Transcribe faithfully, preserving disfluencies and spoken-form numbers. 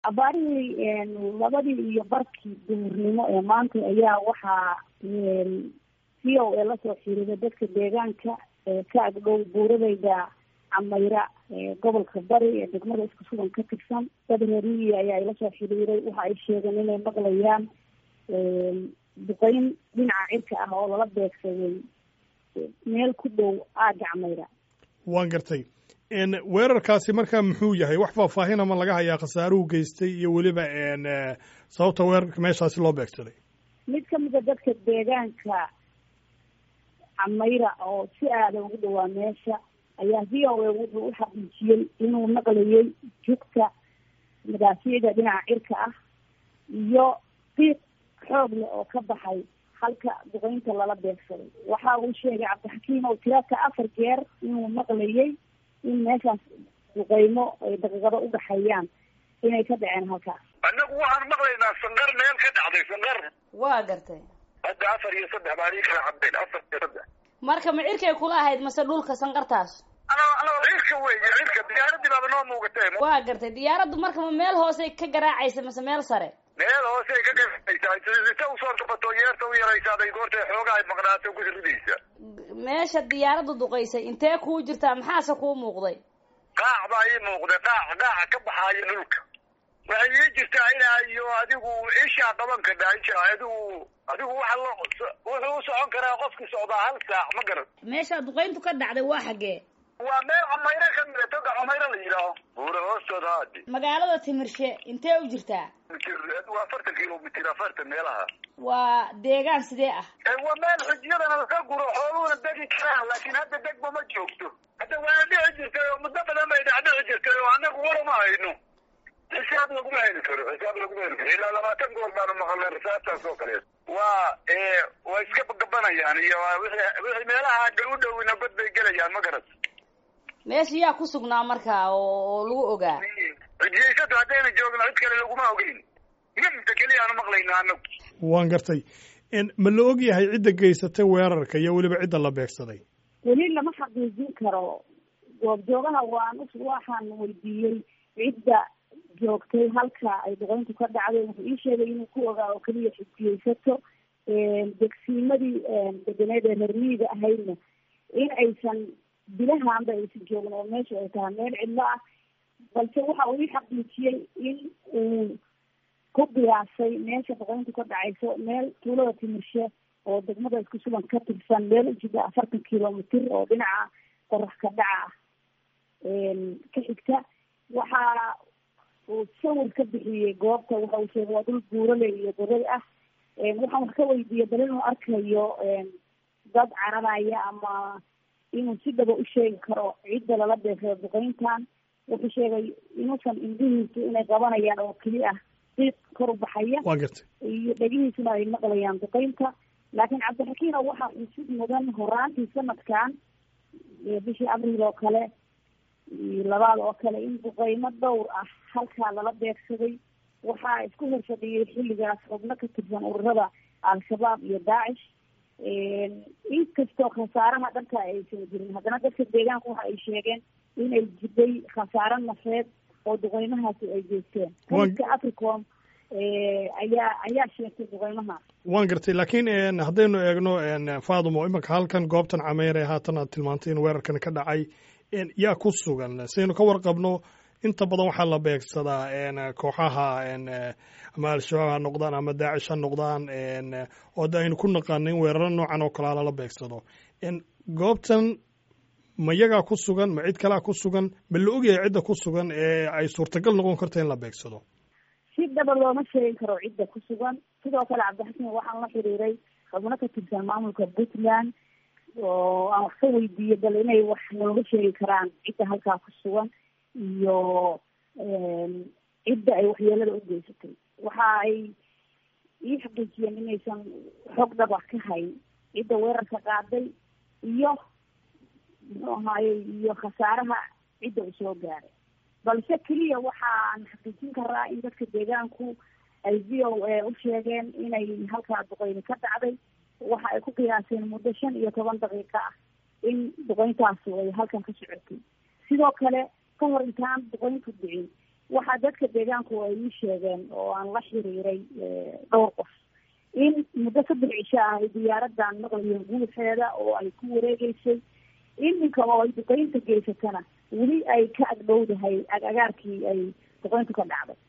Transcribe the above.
abaarihii labadii iyo barkii duhurnimo ee maanta ayaa waxaa c o a lasoo xiriiray dadka deegaanka ka agdhow buuradayda camayra gobolka bari ee degmada isku sugan ka tirsan dad reeriyi ayaa ila soo xiriiray waxa ay sheegeen inay maqlayaan duqeyn dhinaca cirka ah oo lala beegsaday meel ku dhow aaga camayra. waan gartay weerarkaasi markaa muxuu yahay wax faahfaahin ama laga hayaa khasaaruhu geystay iyo weliba sababta weerarka meeshaasi loo beegsaday? mid kamid a dadka deegaanka camayra oo si aada ugu dhawaa meesha ayaa v o a wuxuu u xaqiijiyey inuu maqlayay jugta madaafiicda dhinaca cirka ah iyo qiiq xoog leh oo ka baxay halka duqeynta lala beegsaday. waxa uu sheegay cabdixakiim oo tiraadka afar jeer inuu maqlayay in meeshaas duqeymo ay daqiiqado u dhaxeeyaan inay ka dhaceen halkaas. annagu waxaan maqlaynaa sanqar meel ka dhacday sanqar. waa gartay. hadda afar iyo saddex baan ii kala cabdeen afar iyo saddex. marka ma cirkay kula ahayd mase dhulka sanqartaas? ano ano cirka weeye cirka diyaaradii baaba noo muugatay. waa gartay diyaaraddu marka ma meel hoose ka garaacaysa mase meel sare? meel hoose ay ka garaacaysaa sita usoo kabato yeerta u yaraysaaday goortay xoogaa ay maqnaato ku ridaysa. meesha diyaaraddu duqaysay intee kuu jirtaa maxaase kuu muuqday? qaac baa ii muuqday qaac qaaca ka baxaayo dhulka waxay ii jirtaa inaa iyo adigu ishaa qaban kadhaa isha adigu adigu waxa loo wuxuu u socon karaa qofkii socdaa hal saac ma garan. meesha duqayntu ka dhacday waa xaggee? waa meel camayra ka mida toga camayra la yidhaaho buura hoostooda haadi. magaalada Timirshe intee u jirtaa? waa afartan kilomitir afartan meelaha. waa deegaan sidee ah? waa meel xujiyadana laka guro xooluhuna degi karaan laakiin hadda degba ma joogto. hadda waa dhici jirtay oo muddo badan bay dhacdhici jirtay oo annagu wara ma hayno. xisaab laguma heli karo xisaab laguma heli karo ilaa labaatan goor baanu maqalnay risaabtaas oo kaleet. waa waa iska gabanayaan iyo wixii wixii meelaha u dhowina god bay gelayaan ma garat. meesha yaa ku sugnaa markaa oo lagu ogaa? xijiyaysadu haddayna joogno cid kale laguma ogeyn midda keliya aanu maqlayno annagu. waan gartay ma la og yahay cidda geysatay weerarka iyo weliba cidda la beegsaday? weli lama xaqiijin karo. goobjoogaha waan waxaan weydiiyey cidda joogtay halka ay duqeyntu ka dhacday wuxuu ii sheegay inuu ku ogaa oo keliya xijiyaysato degsiimadii deganeed ee reermiyiga ahaydna in aysan bilahaanba aysan joogin oo meesha ay tahay meel cidlo ah balse waxa uu ii xaqiijiyey in uu ku qiyaasay meesha duqeyntu ka dhacayso meel tuulada Timirshe oo degmada isku sugan ka tirsan meel u jida afartan kilomitir oo dhinaca qorax ka dhaca ka xigta. waxa uu sawir ka bixiyey goobta waxa uu sheegay waa dhul buurale iyo goray ah. waxaan wax ka weydiiyey bal inuu arkayo dad cararaya ama inuu si dhaba u sheegi karo cidda lala beegsado duqeyntan. wuxuu sheegay inuusan indhihiisu inay qabanayaan oo keli ah qiiq kor u baxaya iyo dhegihiisuna ay maqlayaan duqeynta. laakiin cabdixakiim waxaa xusid mudan horaantii sanadkan bishii abriil oo kale iyo labaad oo kale in duqeymo dhowr ah halkaa lala beegsaday. waxaa isku horfadhiyey xilligaas xubno ka tirsan ururada al-shabaab iyo daacish. inkastoo khasaaraha dhanka aysan jirin haddana dadka deegaanka waxa ay sheegeen inay jiday khasaaro nafeed oo duqeymahaasi ay geysteen. ka africom ayaa ayaa sheegtay duqeymahaas. waan gartay laakiin haddaynu eegno Faadumo imanka halkan goobtan Camayre haatan aad tilmaantay in weerarkan ka dhacay yaa ku sugan saynu ka warqabno inta badan waxaa la beegsadaa kooxaha ama al-shabaab ha noqdaan ama daacish ha noqdaan oo da aynu ku naqaano in weeraro noocan oo kalea lala beegsado. goobtan ma yagaa ku sugan ma cid kalea ku sugan ma la ogyahay cidda ku sugan ee ay suurtagal noqon karta in la beegsado? si dhaba looma sheegi karo cidda ku sugan. sidoo kale cabdixakiim waxaan la xiriiray xubno ka tirsan maamulka Puntland oo aan wax ka weydiiyey bal inay wax nooga sheegi karaan cidda halkaa ku sugan iyo cidda ay waxyeelada u geysatay. waxa ay ii xaqiijiyeen inaysan xog dhaba ka hayn cidda weerarka qaaday iyo muxuu ahaaye iyo khasaaraha cidda u soo gaaray. balse keliya waxaan xaqiijin karaa in dadka deegaanku ay v o a u sheegeen inay halkaa duqeyni ka dhacday. waxa ay ku qiyaaseen muddo shan iyo toban daqiiqo ah in duqeyntaasi ay halkan ka socotay. sidoo kale ka hor intaan duqeyntu dhicin waxaa dadka deegaanku ay ii sheegeen oo aan la xiriiray dhowr qof in muddo saddex cisho ah ay diyaaradan maqlayeen guuxeeda oo ay ku wareegeysay iminka oo ay duqeynta geysatana weli ay ka agdhowdahay agagaarkii ay duqeyntu ka dhacday